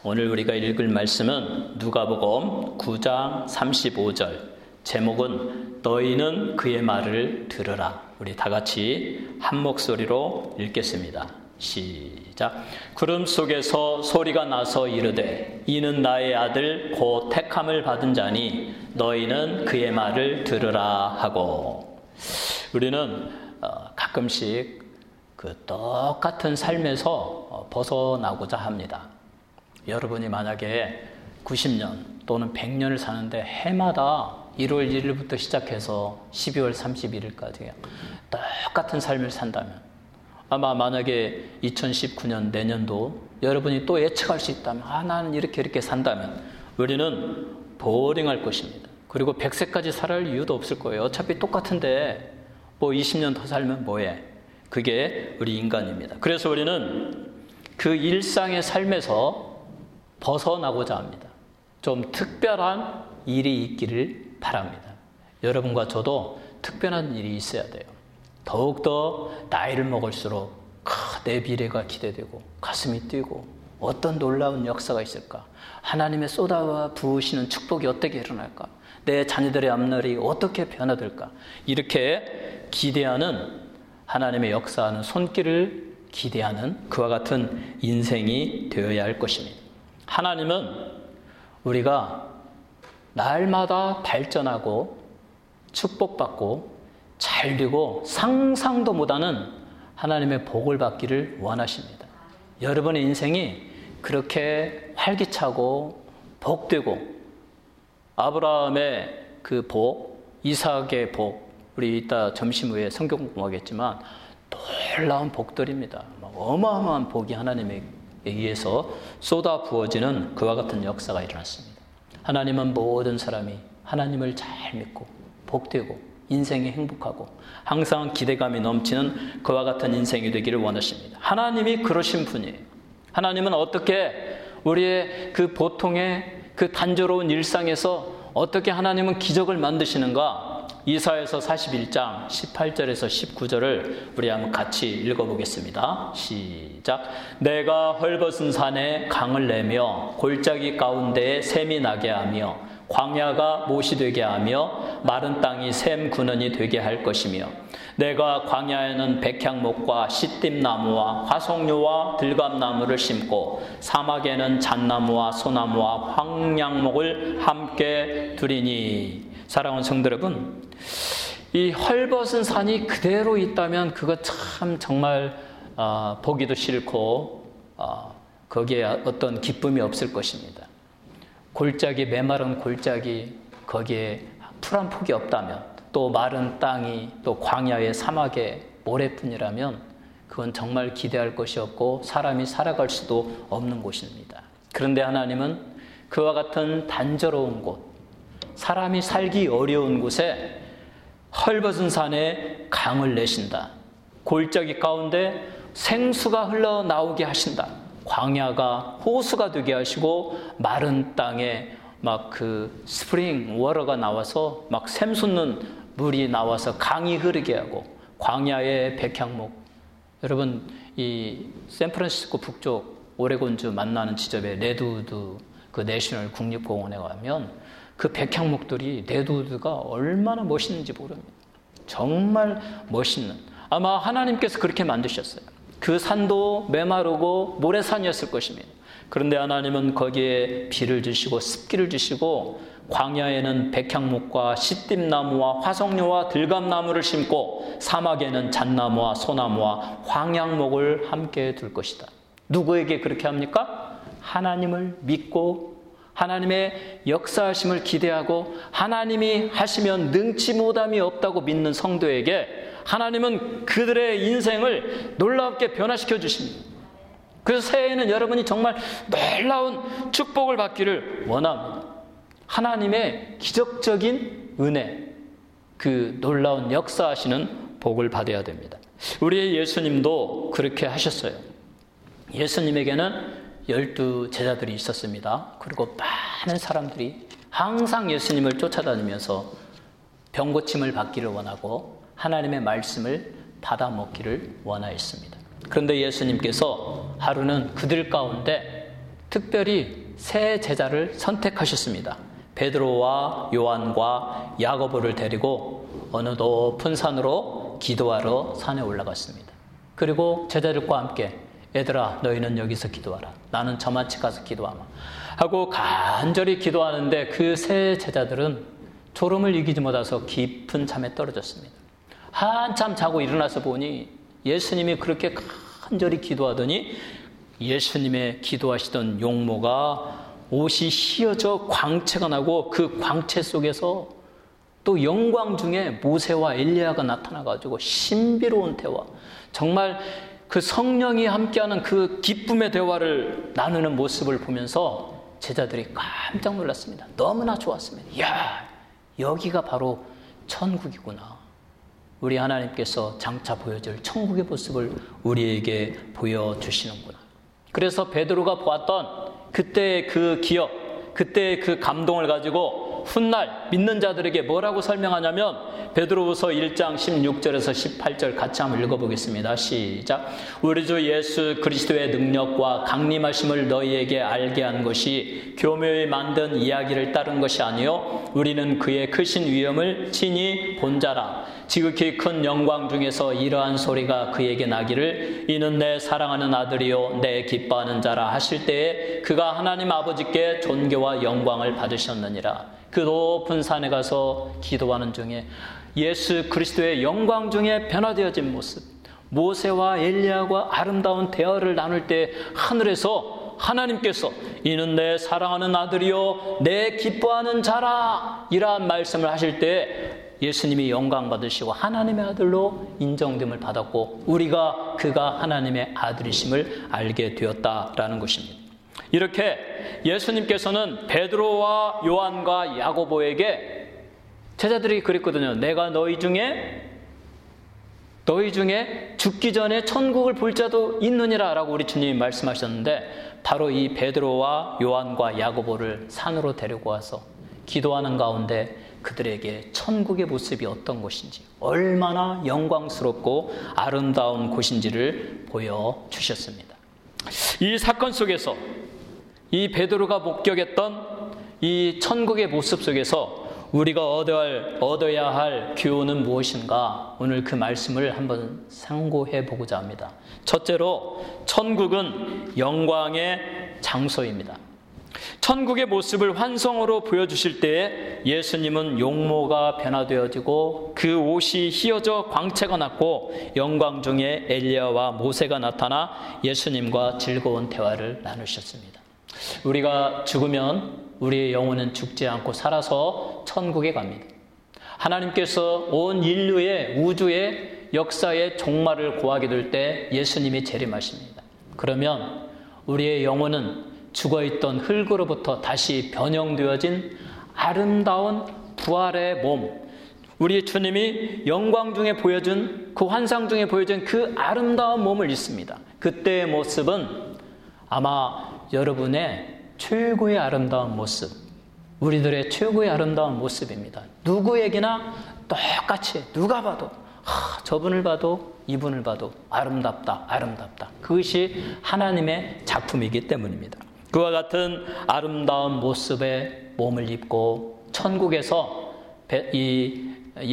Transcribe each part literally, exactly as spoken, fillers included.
오늘 우리가 읽을 말씀은 누가복음 구 장 삼십오 절, 제목은 너희는 그의 말을 들으라. 우리 다 같이 한 목소리로 읽겠습니다. 시작. 구름 속에서 소리가 나서 이르되 이는 나의 아들 곧 택함을 받은 자니 너희는 그의 말을 들으라 하고. 우리는 가끔씩 그 똑같은 삶에서 벗어나고자 합니다. 여러분이 만약에 구십 년 또는 백 년을 사는데 해마다 일월 일일부터 시작해서 십이월 삼십일일까지 똑같은 삶을 산다면, 아마 만약에 이천십구 년 내년도 여러분이 또 예측할 수 있다면, 아 나는 이렇게 이렇게 산다면 우리는 보링할 것입니다. 그리고 백 세까지 살아갈 이유도 없을 거예요. 어차피 똑같은데 뭐 이십 년 더 살면 뭐해. 그게 우리 인간입니다. 그래서 우리는 그 일상의 삶에서 벗어나고자 합니다. 좀 특별한 일이 있기를 바랍니다. 여러분과 저도 특별한 일이 있어야 돼요. 더욱더 나이를 먹을수록 내 미래가 기대되고 가슴이 뛰고 어떤 놀라운 역사가 있을까? 하나님의 쏟아 부으시는 축복이 어떻게 일어날까? 내 자녀들의 앞날이 어떻게 변화될까? 이렇게 기대하는, 하나님의 역사하는 손길을 기대하는 그와 같은 인생이 되어야 할 것입니다. 하나님은 우리가 날마다 발전하고 축복받고 잘되고 상상도 못하는 하나님의 복을 받기를 원하십니다. 여러분의 인생이 그렇게 활기차고 복되고, 아브라함의 그 복, 이삭의 복, 우리 이따 점심 후에 성경 공부하겠지만 놀라운 복들입니다. 어마어마한 복이 하나님에 의해서 쏟아 부어지는 그와 같은 역사가 일어났습니다. 하나님은 모든 사람이 하나님을 잘 믿고 복되고 인생이 행복하고 항상 기대감이 넘치는 그와 같은 인생이 되기를 원하십니다. 하나님이 그러신 분이에요. 하나님은 어떻게 우리의 그 보통의 그 단조로운 일상에서 어떻게 하나님은 기적을 만드시는가? 이사야서 사십일 장 십팔 절에서 십구 절을 우리 한번 같이 읽어보겠습니다. 시작. 내가 헐벗은 산에 강을 내며 골짜기 가운데에 샘이 나게 하며 광야가 못이 되게 하며 마른 땅이 샘 근원이 되게 할 것이며, 내가 광야에는 백향목과 시띠나무와 화석류와 들감나무를 심고 사막에는 잣나무와 소나무와 황량목을 함께 두리니. 사랑하는 성도 여러분, 이 헐벗은 산이 그대로 있다면 그거 참 정말 어, 보기도 싫고 어, 거기에 어떤 기쁨이 없을 것입니다. 골짜기, 메마른 골짜기, 거기에 풀 한 폭이 없다면, 또 마른 땅이, 또 광야의 사막의 모래뿐이라면 그건 정말 기대할 것이 없고 사람이 살아갈 수도 없는 곳입니다. 그런데 하나님은 그와 같은 단조로운 곳, 사람이 살기 어려운 곳에 헐벗은 산에 강을 내신다. 골짜기 가운데 생수가 흘러나오게 하신다. 광야가 호수가 되게 하시고 마른 땅에 막 그 스프링 워터가 나와서 막 샘솟는 물이 나와서 강이 흐르게 하고, 광야의 백향목, 여러분 이 샌프란시스코 북쪽 오레곤주 만나는 지점에 레드우드 그 내셔널 국립공원에 가면 그 백향목들이, 레드우드가 얼마나 멋있는지 모릅니다. 정말 멋있는, 아마 하나님께서 그렇게 만드셨어요. 그 산도 메마르고 모래산이었을 것입니다. 그런데 하나님은 거기에 비를 주시고 습기를 주시고 광야에는 백향목과 시띠나무와 화석류와 들감나무를 심고 사막에는 잣나무와 소나무와 황양목을 함께 둘 것이다. 누구에게 그렇게 합니까? 하나님을 믿고 하나님의 역사하심을 기대하고 하나님이 하시면 능치 못함이 없다고 믿는 성도에게 하나님은 그들의 인생을 놀랍게 변화시켜 주십니다. 그래서 새해에는 여러분이 정말 놀라운 축복을 받기를 원합니다. 하나님의 기적적인 은혜, 그 놀라운 역사하시는 복을 받아야 됩니다. 우리의 예수님도 그렇게 하셨어요. 예수님에게는 열두 제자들이 있었습니다. 그리고 많은 사람들이 항상 예수님을 쫓아다니면서 병고침을 받기를 원하고 하나님의 말씀을 받아 먹기를 원하였습니다. 그런데 예수님께서 하루는 그들 가운데 특별히 세 제자를 선택하셨습니다. 베드로와 요한과 야고보를 데리고 어느 높은 산으로 기도하러 산에 올라갔습니다. 그리고 제자들과 함께 얘들아 너희는 여기서 기도하라. 나는 저만치 가서 기도하마. 하고 간절히 기도하는데 그 세 제자들은 졸음을 이기지 못해서 깊은 잠에 떨어졌습니다. 한참 자고 일어나서 보니 예수님이 그렇게 간절히 기도하더니 예수님의 기도하시던 용모가 옷이 휘어져 광채가 나고 그 광채 속에서 또 영광 중에 모세와 엘리야가 나타나가지고 신비로운 대화, 정말 그 성령이 함께하는 그 기쁨의 대화를 나누는 모습을 보면서 제자들이 깜짝 놀랐습니다. 너무나 좋았습니다. 이야, 여기가 바로 천국이구나. 우리 하나님께서 장차 보여줄 천국의 모습을 우리에게 보여주시는구나. 그래서 베드로가 보았던 그때의 그 기억, 그때의 그 감동을 가지고 훗날 믿는 자들에게 뭐라고 설명하냐면 베드로후서 일 장 십육 절에서 십팔 절 같이 한번 읽어보겠습니다. 시작. 우리 주 예수 그리스도의 능력과 강림하심을 너희에게 알게 한 것이 교묘히 만든 이야기를 따른 것이 아니요 우리는 그의 크신 위엄을 친히 본 자라. 지극히 큰 영광 중에서 이러한 소리가 그에게 나기를 이는 내 사랑하는 아들이요 내 기뻐하는 자라 하실 때에 그가 하나님 아버지께 존귀와 영광을 받으셨느니라. 그 높은 산에 가서 기도하는 중에 예수 그리스도의 영광 중에 변화되어진 모습, 모세와 엘리야와 아름다운 대화를 나눌 때 하늘에서 하나님께서 이는 내 사랑하는 아들이요 내 기뻐하는 자라 이러한 말씀을 하실 때 예수님이 영광 받으시고 하나님의 아들로 인정됨을 받았고 우리가 그가 하나님의 아들이심을 알게 되었다라는 것입니다. 이렇게 예수님께서는 베드로와 요한과 야고보에게 제자들이 그랬거든요. 내가 너희 중에 너희 중에 죽기 전에 천국을 볼 자도 있느니라 라고 우리 주님이 말씀하셨는데 바로 이 베드로와 요한과 야고보를 산으로 데리고 와서 기도하는 가운데 그들에게 천국의 모습이 어떤 것인지 얼마나 영광스럽고 아름다운 곳인지를 보여주셨습니다. 이 사건 속에서 이 베드로가 목격했던 이 천국의 모습 속에서 우리가 얻어야, 얻어야 할 교훈은 무엇인가? 오늘 그 말씀을 한번 상고해 보고자 합니다. 첫째로 천국은 영광의 장소입니다. 천국의 모습을 환성으로 보여주실 때에 예수님은 용모가 변화되어지고 그 옷이 휘어져 광채가 났고 영광 중에 엘리야와 모세가 나타나 예수님과 즐거운 대화를 나누셨습니다. 우리가 죽으면 우리의 영혼은 죽지 않고 살아서 천국에 갑니다. 하나님께서 온 인류의 우주의 역사의 종말을 고하게 될 때 예수님이 재림하십니다. 그러면 우리의 영혼은 죽어있던 흙으로부터 다시 변형되어진 아름다운 부활의 몸, 우리 주님이 영광 중에 보여준 그 환상 중에 보여준 그 아름다운 몸을 입습니다. 그때의 모습은 아마 여러분의 최고의 아름다운 모습, 우리들의 최고의 아름다운 모습입니다. 누구에게나 똑같이 누가 봐도 하, 저분을 봐도 이분을 봐도 아름답다 아름답다. 그것이 하나님의 작품이기 때문입니다. 그와 같은 아름다운 모습의 몸을 입고 천국에서 이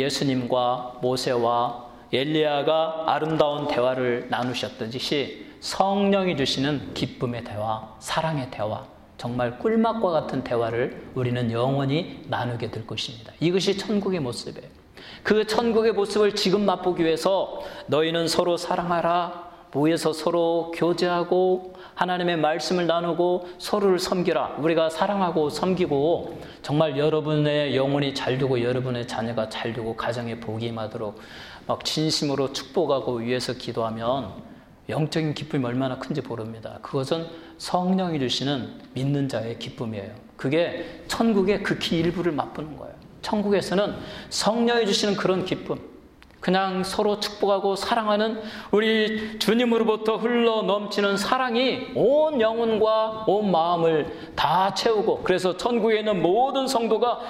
예수님과 모세와 엘리야가 아름다운 대화를 나누셨듯이 성령이 주시는 기쁨의 대화, 사랑의 대화, 정말 꿀맛과 같은 대화를 우리는 영원히 나누게 될 것입니다. 이것이 천국의 모습이에요. 그 천국의 모습을 지금 맛보기 위해서 너희는 서로 사랑하라, 모여서 서로 교제하고 하나님의 말씀을 나누고 서로를 섬기라. 우리가 사랑하고 섬기고 정말 여러분의 영혼이 잘 되고 여러분의 자녀가 잘 되고 가정에 복이 임하도록 막 진심으로 축복하고 위해서 기도하면 영적인 기쁨이 얼마나 큰지 모릅니다. 그것은 성령이 주시는 믿는 자의 기쁨이에요. 그게 천국의 극히 일부를 맛보는 거예요. 천국에서는 성령이 주시는 그런 기쁨, 그냥 서로 축복하고 사랑하는 우리 주님으로부터 흘러 넘치는 사랑이 온 영혼과 온 마음을 다 채우고, 그래서 천국에 있는 모든 성도가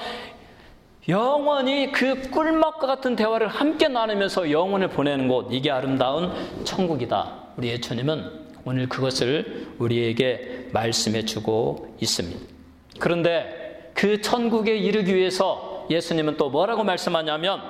영원히 그 꿀맛과 같은 대화를 함께 나누면서 영혼을 보내는 곳, 이게 아름다운 천국이다. 우리 예수님은 오늘 그것을 우리에게 말씀해 주고 있습니다. 그런데 그 천국에 이르기 위해서 예수님은 또 뭐라고 말씀하냐면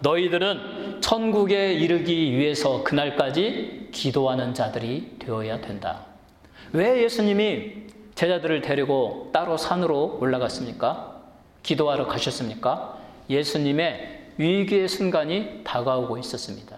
너희들은 천국에 이르기 위해서 그날까지 기도하는 자들이 되어야 된다. 왜 예수님이 제자들을 데리고 따로 산으로 올라갔습니까? 기도하러 가셨습니까? 예수님의 위기의 순간이 다가오고 있었습니다.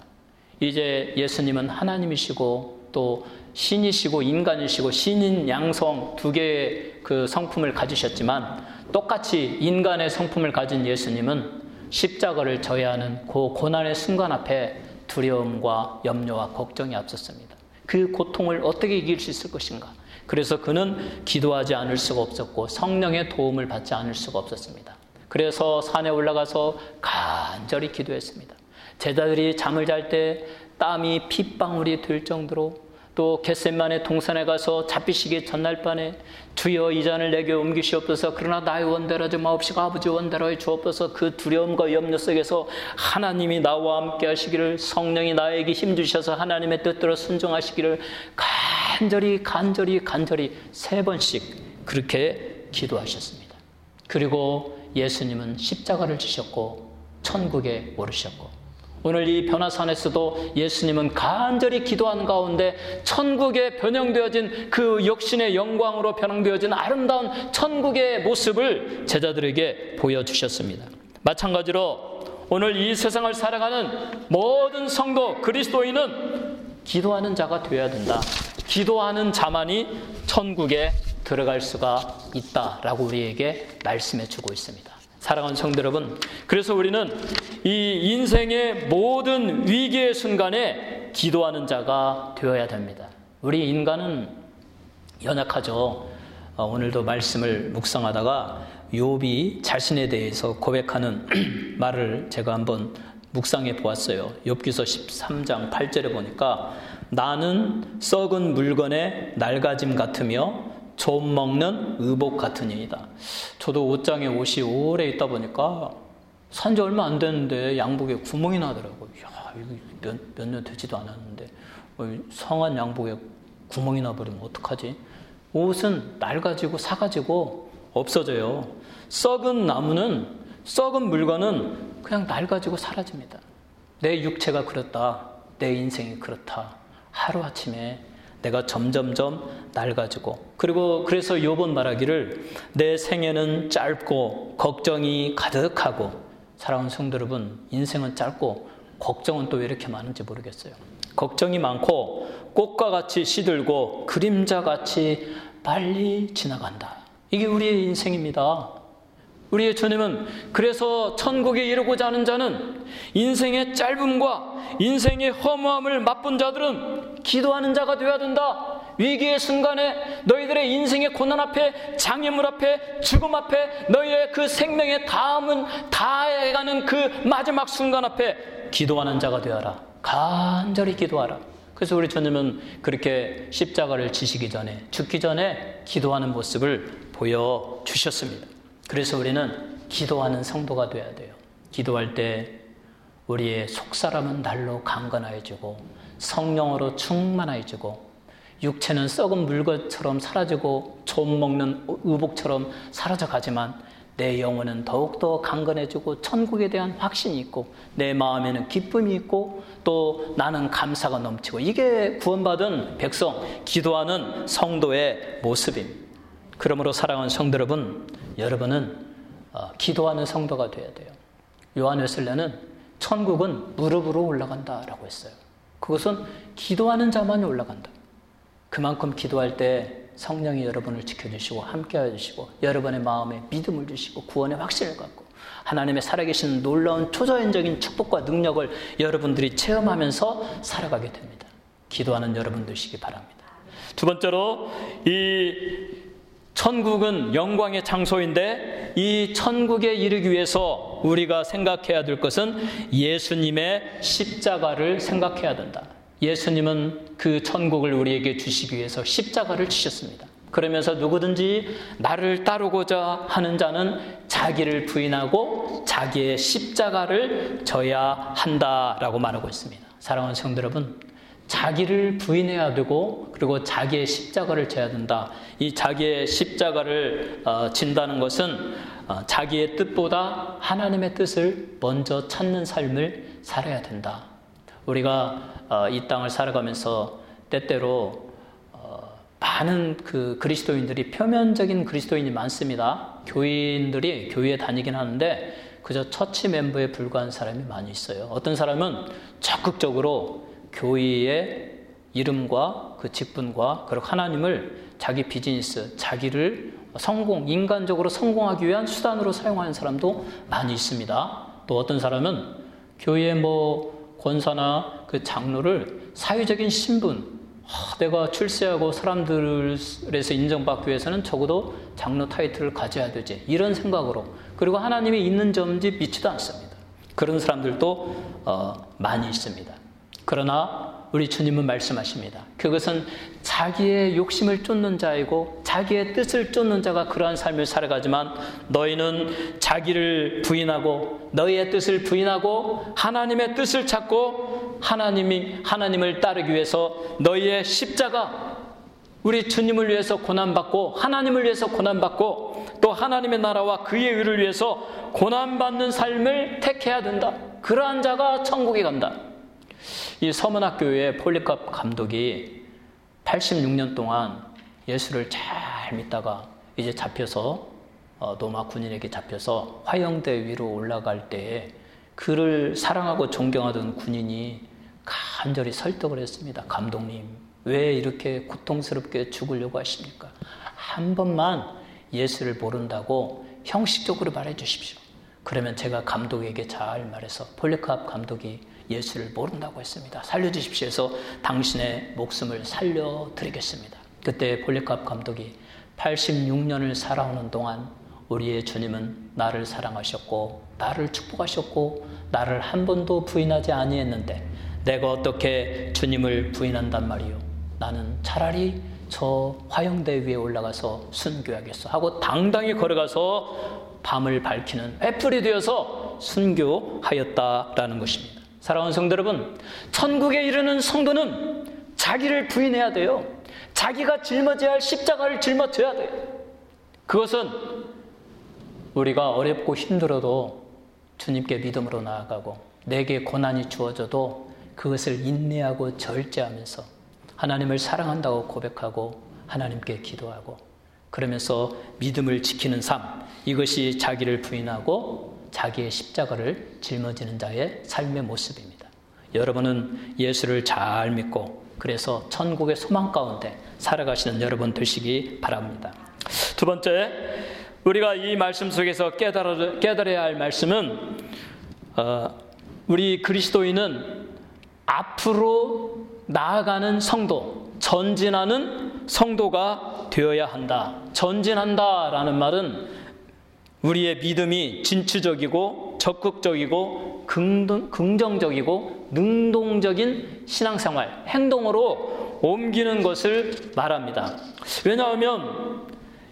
이제 예수님은 하나님이시고 또 신이시고 인간이시고 신인 양성 두 개의 그 성품을 가지셨지만 똑같이 인간의 성품을 가진 예수님은 십자가를 져야 하는 그 고난의 순간 앞에 두려움과 염려와 걱정이 앞섰습니다. 그 고통을 어떻게 이길 수 있을 것인가? 그래서 그는 기도하지 않을 수가 없었고 성령의 도움을 받지 않을 수가 없었습니다. 그래서 산에 올라가서 간절히 기도했습니다. 제자들이 잠을 잘 때 땀이 핏방울이 될 정도로 또 겟세마네 동산에 가서 잡히시기 전날 밤에 주여 이 잔을 내게 옮기시옵소서 그러나 나의 원대로 하지 마옵시고 아버지 원대로 해 주옵소서 그 두려움과 염려 속에서 하나님이 나와 함께 하시기를 성령이 나에게 힘주셔서 하나님의 뜻대로 순종하시기를 간절히 간절히 간절히 세 번씩 그렇게 기도하셨습니다. 그리고 예수님은 십자가를 지셨고 천국에 오르셨고 오늘 이 변화산에서도 예수님은 간절히 기도하는 가운데 천국에 변형되어진 그 육신의 영광으로 변형되어진 아름다운 천국의 모습을 제자들에게 보여주셨습니다. 마찬가지로 오늘 이 세상을 살아가는 모든 성도 그리스도인은 기도하는 자가 되어야 된다. 기도하는 자만이 천국에 들어갈 수가 있다라고 우리에게 말씀해 주고 있습니다. 사랑하는 성도 여러분, 그래서 우리는 이 인생의 모든 위기의 순간에 기도하는 자가 되어야 됩니다. 우리 인간은 연약하죠. 어, 오늘도 말씀을 묵상하다가 욥이 자신에 대해서 고백하는 말을 제가 한번 묵상해 보았어요. 욥기서 십삼 장 팔 절에 보니까 나는 썩은 물건에 낡아짐 같으며 좀 먹는 의복 같으니이다. 저도 옷장에 옷이 오래 있다 보니까 산 지 얼마 안 됐는데 양복에 구멍이 나더라고요. 야, 이거 몇 년 되지도 않았는데 성한 양복에 구멍이 나버리면 어떡하지? 옷은 낡아지고 사가지고 없어져요. 썩은 나무는 썩은 물건은 그냥 낡아지고 사라집니다. 내 육체가 그렇다. 내 인생이 그렇다. 하루아침에 내가 점점점 낡아지고 그리고 그래서 욥은 말하기를 내 생애는 짧고 걱정이 가득하고 사랑하는 성도 여러분 인생은 짧고 걱정은 또 왜 이렇게 많은지 모르겠어요. 걱정이 많고 꽃과 같이 시들고 그림자같이 빨리 지나간다. 이게 우리의 인생입니다. 우리의 주님은 그래서 천국에 이르고자 하는 자는 인생의 짧음과 인생의 허무함을 맛본 자들은 기도하는 자가 되어야 된다. 위기의 순간에 너희들의 인생의 고난 앞에 장애물 앞에 죽음 앞에 너희의 그 생명의 다음은 다해가는 그 마지막 순간 앞에 기도하는 자가 되어라. 간절히 기도하라. 그래서 우리 주님은 그렇게 십자가를 지시기 전에 죽기 전에 기도하는 모습을 보여주셨습니다. 그래서 우리는 기도하는 성도가 되어야 돼요. 기도할 때 우리의 속사람은 날로 강건해지고 성령으로 충만해지고 육체는 썩은 물건처럼 사라지고 좀 먹는 의복처럼 사라져가지만 내 영혼은 더욱더 강건해지고 천국에 대한 확신이 있고 내 마음에는 기쁨이 있고 또 나는 감사가 넘치고 이게 구원받은 백성, 기도하는 성도의 모습입니다. 그러므로 사랑하는 성도 여러분, 여러분은 어, 기도하는 성도가 되어야 돼요. 요한 웨슬레는 천국은 무릎으로 올라간다라고 했어요. 그것은 기도하는 자만이 올라간다. 그만큼 기도할 때 성령이 여러분을 지켜주시고 함께해 주시고 여러분의 마음에 믿음을 주시고 구원의 확신을 갖고 하나님의 살아계신 놀라운 초자연적인 축복과 능력을 여러분들이 체험하면서 살아가게 됩니다. 기도하는 여러분 되시기 바랍니다. 두 번째로 이 천국은 영광의 장소인데 이 천국에 이르기 위해서 우리가 생각해야 될 것은 예수님의 십자가를 생각해야 된다. 예수님은 그 천국을 우리에게 주시기 위해서 십자가를 지셨습니다. 그러면서 누구든지 나를 따르고자 하는 자는 자기를 부인하고 자기의 십자가를 져야 한다라고 말하고 있습니다. 사랑하는 성도 여러분, 자기를 부인해야 되고 그리고 자기의 십자가를 져야 된다. 이 자기의 십자가를 어, 진다는 것은 어, 자기의 뜻보다 하나님의 뜻을 먼저 찾는 삶을 살아야 된다. 우리가 어, 이 땅을 살아가면서 때때로 어, 많은 그 그리스도인들이 표면적인 그리스도인이 많습니다. 교인들이 교회에 다니긴 하는데 그저 처치 멤버에 불과한 사람이 많이 있어요. 어떤 사람은 적극적으로 교회의 이름과 그 직분과 그리고 하나님을 자기 비즈니스, 자기를 성공, 인간적으로 성공하기 위한 수단으로 사용하는 사람도 많이 있습니다. 또 어떤 사람은 교회의 뭐 권사나 그 장로를 사회적인 신분, 아, 내가 출세하고 사람들에서 인정받기 위해서는 적어도 장로 타이틀을 가져야 되지, 이런 생각으로, 그리고 하나님이 있는 점지 믿지도 않습니다. 그런 사람들도 어, 많이 있습니다. 그러나 우리 주님은 말씀하십니다. 그것은 자기의 욕심을 쫓는 자이고 자기의 뜻을 쫓는 자가 그러한 삶을 살아가지만 너희는 자기를 부인하고 너희의 뜻을 부인하고 하나님의 뜻을 찾고 하나님이, 하나님을 따르기 위해서 너희의 십자가, 우리 주님을 위해서 고난받고 하나님을 위해서 고난받고 또 하나님의 나라와 그의 의를 위해서 고난받는 삶을 택해야 된다. 그러한 자가 천국에 간다. 이 서문학교의 폴리캅 감독이 팔십육 년 동안 예수를 잘 믿다가 이제 잡혀서 로마 군인에게 잡혀서 화형대 위로 올라갈 때에 그를 사랑하고 존경하던 군인이 간절히 설득을 했습니다. 감독님, 왜 이렇게 고통스럽게 죽으려고 하십니까? 한 번만 예수를 모른다고 형식적으로 말해 주십시오. 그러면 제가 감독에게 잘 말해서 폴리캅 감독이 예수를 모른다고 했습니다. 살려주십시오 해서 당신의 목숨을 살려드리겠습니다. 그때 폴리캅 감독이 팔십육 년을 살아오는 동안 우리의 주님은 나를 사랑하셨고 나를 축복하셨고 나를 한 번도 부인하지 아니했는데 내가 어떻게 주님을 부인한단 말이요? 나는 차라리 저 화형대 위에 올라가서 순교하겠어 하고 당당히 걸어가서 밤을 밝히는 횃불이 되어서 순교하였다라는 것입니다. 사랑하는 성도 여러분, 천국에 이르는 성도는 자기를 부인해야 돼요. 자기가 짊어져야 할 십자가를 짊어져야 돼요. 그것은 우리가 어렵고 힘들어도 주님께 믿음으로 나아가고 내게 고난이 주어져도 그것을 인내하고 절제하면서 하나님을 사랑한다고 고백하고 하나님께 기도하고 그러면서 믿음을 지키는 삶, 이것이 자기를 부인하고 자기의 십자가를 짊어지는 자의 삶의 모습입니다. 여러분은 예수를 잘 믿고 그래서 천국의 소망 가운데 살아가시는 여러분 되시기 바랍니다. 두 번째, 우리가 이 말씀 속에서 깨달아, 깨달아야 할 말씀은 어, 우리 그리스도인은 앞으로 나아가는 성도, 전진하는 성도가 되어야 한다. 전진한다라는 말은 우리의 믿음이 진취적이고 적극적이고 긍정, 긍정적이고 능동적인 신앙생활, 행동으로 옮기는 것을 말합니다. 왜냐하면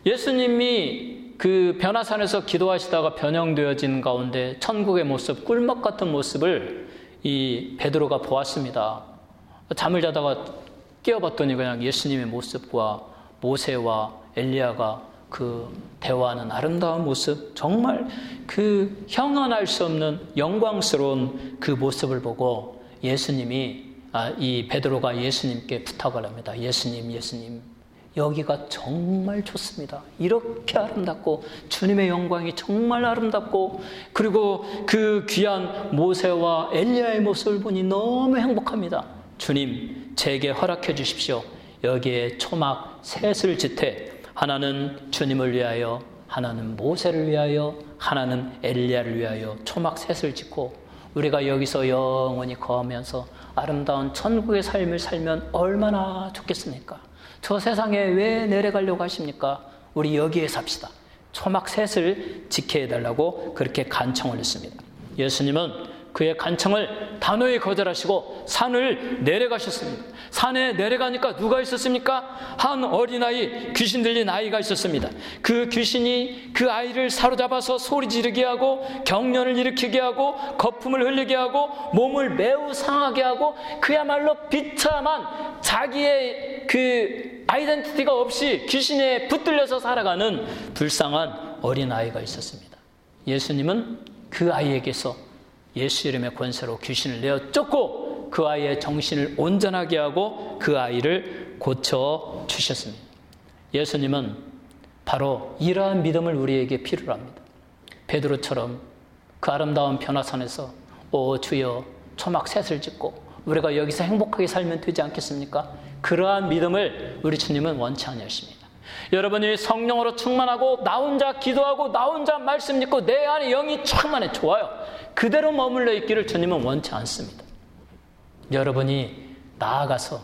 예수님이 그 변화산에서 기도하시다가 변형되어진 가운데 천국의 모습, 꿀맛 같은 모습을 이 베드로가 보았습니다. 잠을 자다가 깨어봤더니 그냥 예수님의 모습과 모세와 엘리야가 그 대화하는 아름다운 모습, 정말 그 형언할 수 없는 영광스러운 그 모습을 보고 예수님이 아, 이 베드로가 예수님께 부탁을 합니다. 예수님, 예수님, 여기가 정말 좋습니다. 이렇게 아름답고 주님의 영광이 정말 아름답고 그리고 그 귀한 모세와 엘리야의 모습을 보니 너무 행복합니다. 주님, 제게 허락해 주십시오. 여기에 초막 셋을 짓되 하나는 주님을 위하여, 하나는 모세를 위하여, 하나는 엘리야를 위하여 초막 셋을 짓고 우리가 여기서 영원히 거하면서 아름다운 천국의 삶을 살면 얼마나 좋겠습니까? 저 세상에 왜 내려가려고 하십니까? 우리 여기에 삽시다. 초막 셋을 지켜달라고 그렇게 간청을 했습니다. 예수님은 그의 간청을 단호히 거절하시고 산을 내려가셨습니다. 산에 내려가니까 누가 있었습니까? 한 어린아이, 귀신 들린 아이가 있었습니다. 그 귀신이 그 아이를 사로잡아서 소리 지르게 하고 경련을 일으키게 하고 거품을 흘리게 하고 몸을 매우 상하게 하고 그야말로 비참한 자기의 그 아이덴티티가 없이 귀신에 붙들려서 살아가는 불쌍한 어린아이가 있었습니다. 예수님은 그 아이에게서 예수 이름의 권세로 귀신을 내어 쫓고 그 아이의 정신을 온전하게 하고 그 아이를 고쳐 주셨습니다. 예수님은 바로 이러한 믿음을 우리에게 필요로 합니다. 베드로처럼 그 아름다운 변화산에서 오 주여 초막 셋을 짓고 우리가 여기서 행복하게 살면 되지 않겠습니까? 그러한 믿음을 우리 주님은 원치 않으십니다. 여러분이 성령으로 충만하고 나 혼자 기도하고 나 혼자 말씀 읽고 내 안에 영이 충만해 좋아요. 그대로 머물러 있기를 주님은 원치 않습니다. 여러분이 나아가서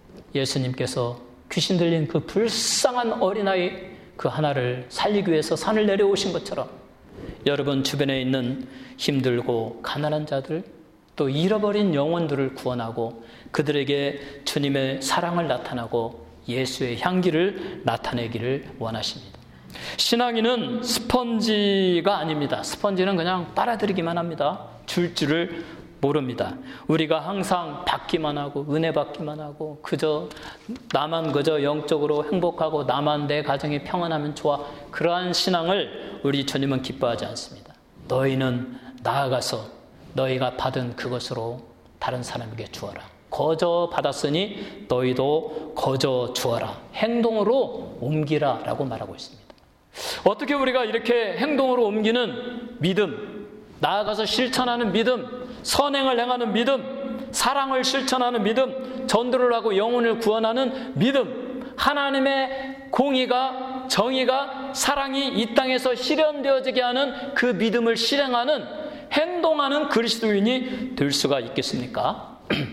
예수님께서 귀신 들린 그 불쌍한 어린아이 그 하나를 살리기 위해서 산을 내려오신 것처럼 여러분 주변에 있는 힘들고 가난한 자들 또 잃어버린 영혼들을 구원하고 그들에게 주님의 사랑을 나타나고 예수의 향기를 나타내기를 원하십니다. 신앙인은 스펀지가 아닙니다. 스펀지는 그냥 빨아들이기만 합니다. 줄 줄을 모릅니다. 우리가 항상 받기만 하고 은혜 받기만 하고 그저 나만 그저 영적으로 행복하고 나만 내 가정이 평안하면 좋아. 그러한 신앙을 우리 주님은 기뻐하지 않습니다. 너희는 나아가서 너희가 받은 그것으로 다른 사람에게 주어라. 거저 받았으니 너희도 거저 주어라. 행동으로 옮기라 라고 말하고 있습니다. 어떻게 우리가 이렇게 행동으로 옮기는 믿음, 나아가서 실천하는 믿음, 선행을 행하는 믿음, 사랑을 실천하는 믿음, 전도를 하고 영혼을 구원하는 믿음, 하나님의 공의가, 정의가, 사랑이 이 땅에서 실현되어지게 하는 그 믿음을 실행하는, 행동하는 그리스도인이 될 수가 있겠습니까?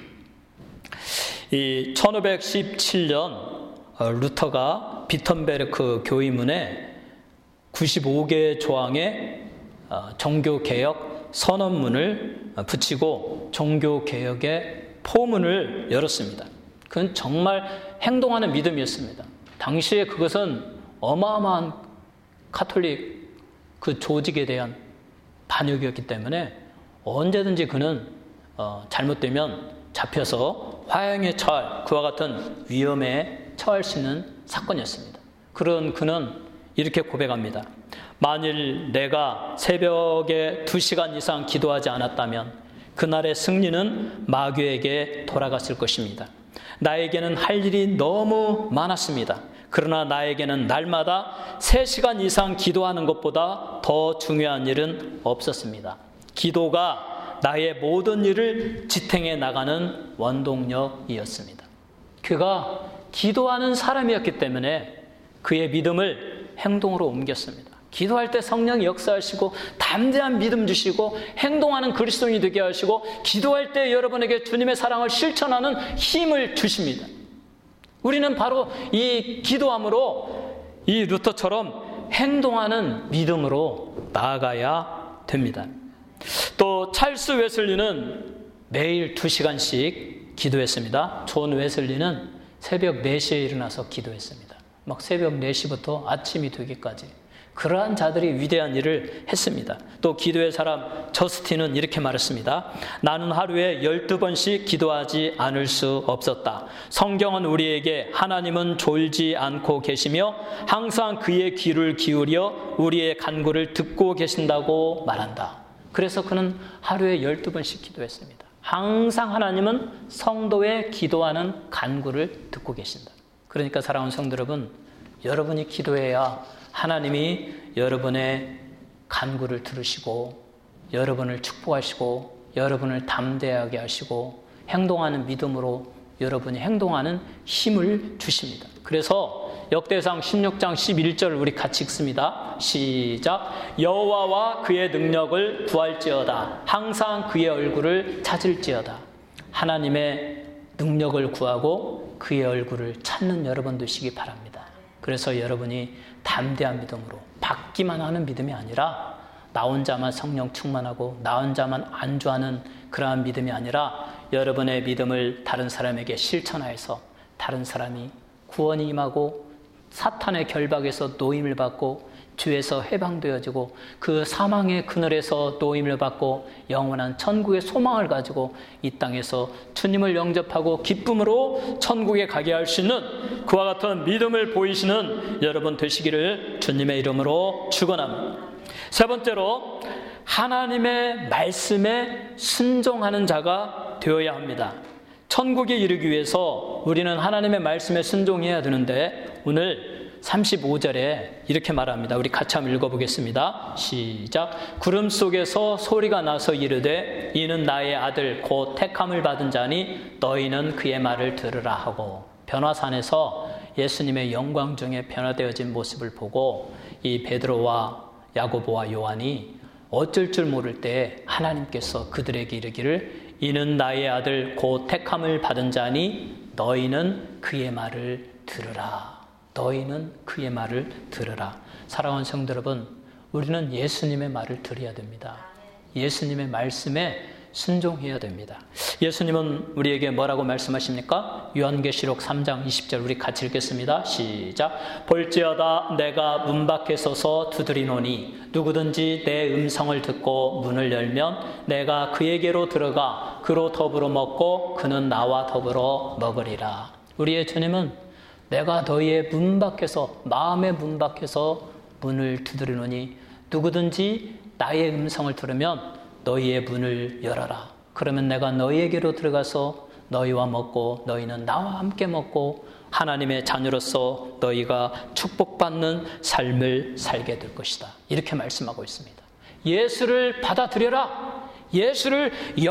이 천오백십칠 년 루터가 비턴베르크 교의문에 구십오 개 조항의 종교개혁 선언문을 붙이고 종교개혁의 포문을 열었습니다. 그건 정말 행동하는 믿음이었습니다. 당시에 그것은 어마어마한 가톨릭 그 조직에 대한 반역이었기 때문에 언제든지 그는 잘못되면 잡혀서 화형에 처할, 그와 같은 위험에 처할 수 있는 사건이었습니다. 그런 그는 이렇게 고백합니다. 만일 내가 새벽에 두 시간 이상 기도하지 않았다면 그날의 승리는 마귀에게 돌아갔을 것입니다. 나에게는 할 일이 너무 많았습니다. 그러나 나에게는 날마다 세 시간 이상 기도하는 것보다 더 중요한 일은 없었습니다. 기도가 나의 모든 일을 지탱해 나가는 원동력이었습니다. 그가 기도하는 사람이었기 때문에 그의 믿음을 행동으로 옮겼습니다. 기도할 때 성령이 역사하시고 담대한 믿음 주시고 행동하는 그리스도인이 되게 하시고 기도할 때 여러분에게 주님의 사랑을 실천하는 힘을 주십니다. 우리는 바로 이 기도함으로 이 루터처럼 행동하는 믿음으로 나아가야 됩니다. 또 찰스 웨슬리는 매일 두 시간씩 기도했습니다. 존 웨슬리는 새벽 네 시에 일어나서 기도했습니다. 막 새벽 네 시부터 아침이 되기까지 그러한 자들이 위대한 일을 했습니다. 또 기도의 사람 저스틴은 이렇게 말했습니다. 나는 하루에 열두 번씩 기도하지 않을 수 없었다. 성경은 우리에게 하나님은 졸지 않고 계시며 항상 그의 귀를 기울여 우리의 간구를 듣고 계신다고 말한다. 그래서 그는 하루에 열두 번씩 기도했습니다. 항상 하나님은 성도의 기도하는 간구를 듣고 계신다. 그러니까 사랑하는 성도 여러분, 여러분이 기도해야 하나님이 여러분의 간구를 들으시고 여러분을 축복하시고 여러분을 담대하게 하시고 행동하는 믿음으로 여러분이 행동하는 힘을 주십니다. 그래서 역대상 십육 장 십일 절 우리 같이 읽습니다. 시작. 여호와와 그의 능력을 구할지어다. 항상 그의 얼굴을 찾을지어다. 하나님의 능력을 구하고 그의 얼굴을 찾는 여러분 되시기 바랍니다. 그래서 여러분이 담대한 믿음으로 받기만 하는 믿음이 아니라 나 혼자만 성령 충만하고 나 혼자만 안주하는 그러한 믿음이 아니라 여러분의 믿음을 다른 사람에게 실천하여서 다른 사람이 구원이 임하고 사탄의 결박에서 노임을 받고 주에서 해방되어지고 그 사망의 그늘에서 노임을 받고 영원한 천국의 소망을 가지고 이 땅에서 주님을 영접하고 기쁨으로 천국에 가게 할 수 있는 그와 같은 믿음을 보이시는 여러분 되시기를 주님의 이름으로 축원합니다. 세 번째로 하나님의 말씀에 순종하는 자가 되어야 합니다. 천국에 이르기 위해서 우리는 하나님의 말씀에 순종해야 되는데 오늘 삼십오 절에 이렇게 말합니다. 우리 같이 한번 읽어보겠습니다. 시작. 구름 속에서 소리가 나서 이르되 이는 나의 아들 곧 택함을 받은 자니 너희는 그의 말을 들으라 하고, 변화산에서 예수님의 영광 중에 변화되어진 모습을 보고 이 베드로와 야고보와 요한이 어쩔 줄 모를 때 하나님께서 그들에게 이르기를 이는 나의 아들 곧 택함을 받은 자니 너희는 그의 말을 들으라. 너희는 그의 말을 들으라. 사랑하는 성도 여러분, 우리는 예수님의 말을 들어야 됩니다. 예수님의 말씀에 순종해야 됩니다. 예수님은 우리에게 뭐라고 말씀하십니까? 요한계시록 삼 장 이십 절 우리 같이 읽겠습니다. 시작. 볼지어다 내가 문 밖에 서서 두드리노니 누구든지 내 음성을 듣고 문을 열면 내가 그에게로 들어가 그로 더불어 먹고 그는 나와 더불어 먹으리라. 우리의 주님은 내가 너희의 문 밖에서, 마음의 문 밖에서 문을 두드리노니 누구든지 나의 음성을 들으면 너희의 문을 열어라. 그러면 내가 너희에게로 들어가서 너희와 먹고 너희는 나와 함께 먹고 하나님의 자녀로서 너희가 축복받는 삶을 살게 될 것이다. 이렇게 말씀하고 있습니다. 예수를 받아들여라. 예수를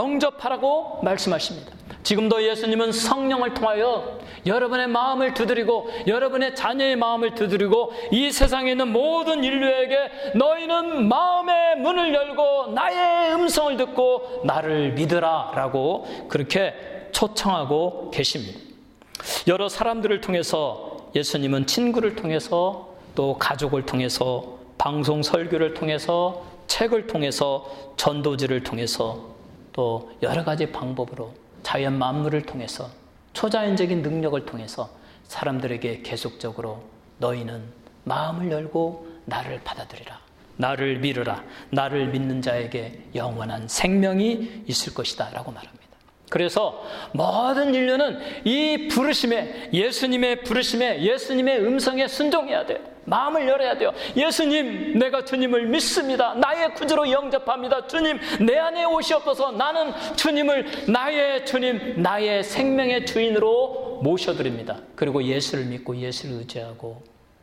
영접하라고 말씀하십니다. 지금도 예수님은 성령을 통하여 여러분의 마음을 두드리고 여러분의 자녀의 마음을 두드리고 이 세상에 있는 모든 인류에게 너희는 마음의 문을 열고 나의 음성을 듣고 나를 믿으라 라고 그렇게 초청하고 계십니다. 여러 사람들을 통해서 예수님은 친구를 통해서 또 가족을 통해서 방송 설교를 통해서 책을 통해서 전도지를 통해서 또 여러 가지 방법으로 자연 만물을 통해서 초자연적인 능력을 통해서 사람들에게 계속적으로 너희는 마음을 열고 나를 받아들이라. 나를 믿으라. 나를 믿는 자에게 영원한 생명이 있을 것이다 라고 말합니다. 그래서 모든 인류는 이 부르심에, 예수님의 부르심에, 예수님의 음성에 순종해야 돼요. 마음을 열어야 돼요. 예수님, 내가 주님을 믿습니다. 나의 구주로 영접합니다. 주님, 내 안에 오시옵소서. 나는 주님을 나의 주님, 나의 생명의 주인으로 모셔드립니다. 그리고 예수를 믿고 예수를 의지하고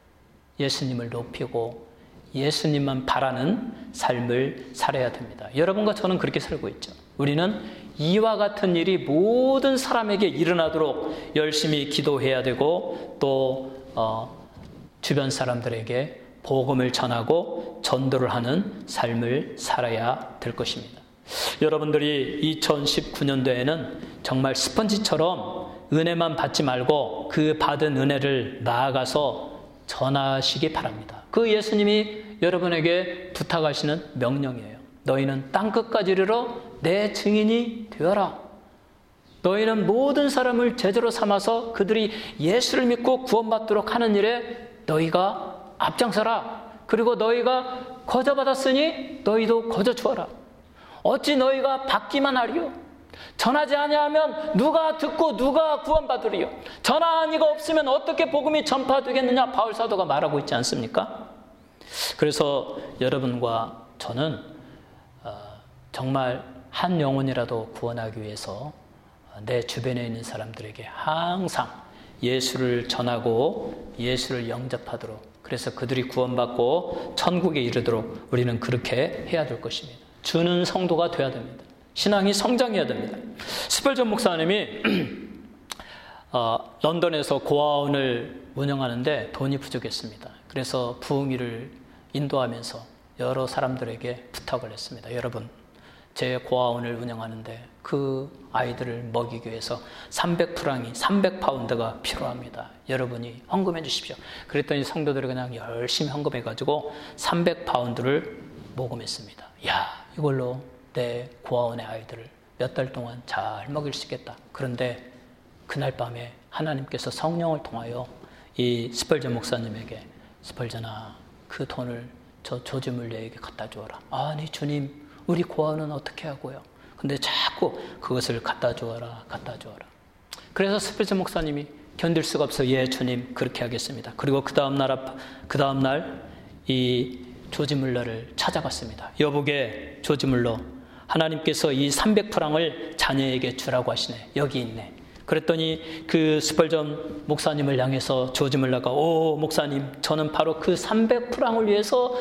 예수님을 높이고 예수님만 바라는 삶을 살아야 됩니다. 여러분과 저는 그렇게 살고 있죠. 우리는 이와 같은 일이 모든 사람에게 일어나도록 열심히 기도해야 되고 또 어, 주변 사람들에게 복음을 전하고 전도를 하는 삶을 살아야 될 것입니다. 여러분들이 이천십구 년도에는 정말 스펀지처럼 은혜만 받지 말고 그 받은 은혜를 나아가서 전하시기 바랍니다. 그 예수님이 여러분에게 부탁하시는 명령이에요. 너희는 땅끝까지 이르러 내 증인이 되어라. 너희는 모든 사람을 제자로 삼아서 그들이 예수를 믿고 구원받도록 하는 일에 너희가 앞장서라. 그리고 너희가 거저 받았으니 너희도 거저 주어라. 어찌 너희가 받기만 하리요? 전하지 아니하면 누가 듣고 누가 구원받으리요? 전하는 이가 없으면 어떻게 복음이 전파되겠느냐? 바울 사도가 말하고 있지 않습니까? 그래서 여러분과 저는 정말 한 영혼이라도 구원하기 위해서 내 주변에 있는 사람들에게 항상 예수를 전하고 예수를 영접하도록, 그래서 그들이 구원받고 천국에 이르도록 우리는 그렇게 해야 될 것입니다. 주는 성도가 되어야 됩니다. 신앙이 성장해야 됩니다. 스펄전 목사님이 어, 런던에서 고아원을 운영하는데 돈이 부족했습니다. 그래서 부흥회를 인도하면서 여러 사람들에게 부탁을 했습니다. 여러분, 제 고아원을 운영하는데 그 아이들을 먹이기 위해서 삼백 프랑이, 삼백 파운드가 필요합니다. 여러분이 헌금해 주십시오. 그랬더니 성도들이 그냥 열심히 헌금해가지고 삼백 파운드를 모금했습니다. 야, 이걸로 내 고아원의 아이들을 몇 달 동안 잘 먹일 수 있겠다. 그런데 그날 밤에 하나님께서 성령을 통하여 이 스펄전 목사님에게, 스펄전아, 그 돈을 저 조지 물러에게 갖다 주어라. 아니 주님, 우리 고아원은 어떻게 하고요? 근데 자꾸 그것을 갖다 주어라, 갖다 주어라. 그래서 스펄전 목사님이 견딜 수가 없어, 예 주님, 그렇게 하겠습니다. 그리고 그 다음 날, 그 다음 날 이 조지 물러를 찾아갔습니다. 여보게 조지 물러, 하나님께서 이 삼백 프랑을 자녀에게 주라고 하시네. 여기 있네. 그랬더니 그 스펄전 목사님을 향해서 조지 물러가, 오 목사님, 저는 바로 그 삼백 프랑을 위해서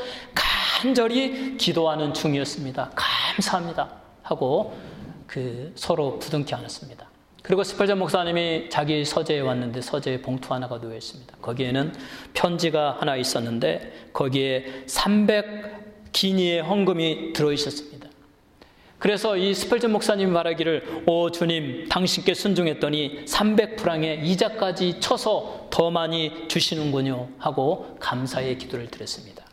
간절히 기도하는 중이었습니다. 감사합니다 하고 그 서로 부둥켜 안았습니다. 그리고 스펄전 목사님이 자기 서재에 왔는데 서재에 봉투 하나가 놓여 있습니다. 거기에는 편지가 하나 있었는데 거기에 삼백 기니의 헌금이 들어 있었습니다. 그래서 이 스펄전 목사님이 말하기를, 오 주님, 당신께 순종했더니 삼백 프랑의 이자까지 쳐서 더 많이 주시는군요 하고 감사의 기도를 드렸습니다.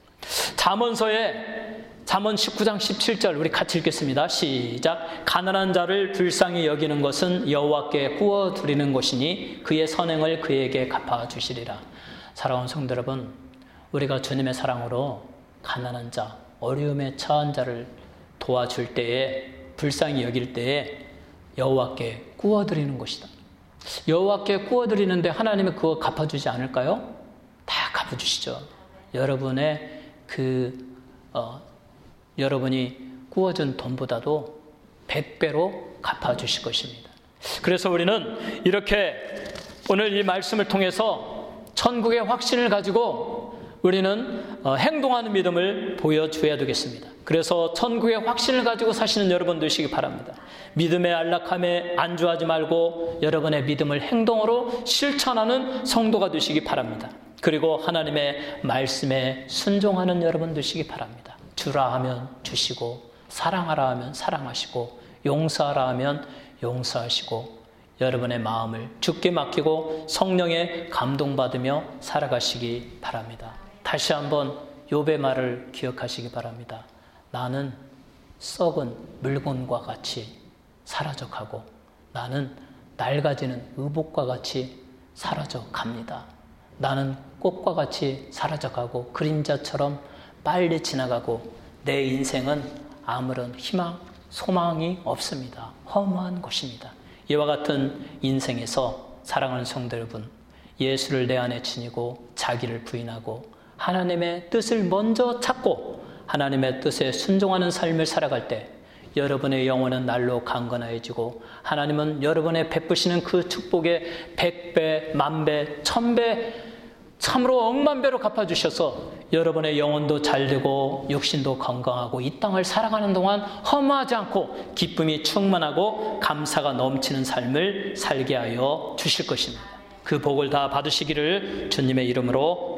잠언서에 잠언 십구 장 십칠 절 우리 같이 읽겠습니다. 시작. 가난한 자를 불쌍히 여기는 것은 여호와께 구워 드리는 것이니 그의 선행을 그에게 갚아주시리라. 사랑하는 성도 여러분, 우리가 주님의 사랑으로 가난한 자, 어려움에 처한 자를 도와줄 때에, 불쌍히 여길 때에 여호와께 구워 드리는 것이다. 여호와께 구워 드리는데 하나님은 그거 갚아주지 않을까요? 다 갚아주시죠. 여러분의 그 어, 여러분이 구워준 돈보다도 백 배로 갚아주실 것입니다. 그래서 우리는 이렇게 오늘 이 말씀을 통해서 천국의 확신을 가지고 우리는 행동하는 믿음을 보여줘야 되겠습니다. 그래서 천국의 확신을 가지고 사시는 여러분 되시기 바랍니다. 믿음의 안락함에 안주하지 말고 여러분의 믿음을 행동으로 실천하는 성도가 되시기 바랍니다. 그리고 하나님의 말씀에 순종하는 여러분 되시기 바랍니다. 주라 하면 주시고, 사랑하라 하면 사랑하시고, 용서하라 하면 용서하시고, 여러분의 마음을 주께 맡기고 성령에 감동받으며 살아가시기 바랍니다. 다시 한번 욥의 말을 기억하시기 바랍니다. 나는 썩은 물건과 같이 사라져가고 나는 낡아지는 의복과 같이 사라져갑니다. 나는 꽃과 같이 사라져가고 그림자처럼 빨리 지나가고 내 인생은 아무런 희망, 소망이 없습니다. 허무한 것입니다. 이와 같은 인생에서 사랑하는 성도 여러분, 예수를 내 안에 지니고 자기를 부인하고 하나님의 뜻을 먼저 찾고 하나님의 뜻에 순종하는 삶을 살아갈 때 여러분의 영혼은 날로 강건해지고 하나님은 여러분의 베푸시는 그 축복의 백배, 만배, 천배, 참으로 억만배로 갚아주셔서 여러분의 영혼도 잘되고 육신도 건강하고 이 땅을 살아가는 동안 허무하지 않고 기쁨이 충만하고 감사가 넘치는 삶을 살게 하여 주실 것입니다. 그 복을 다 받으시기를 주님의 이름으로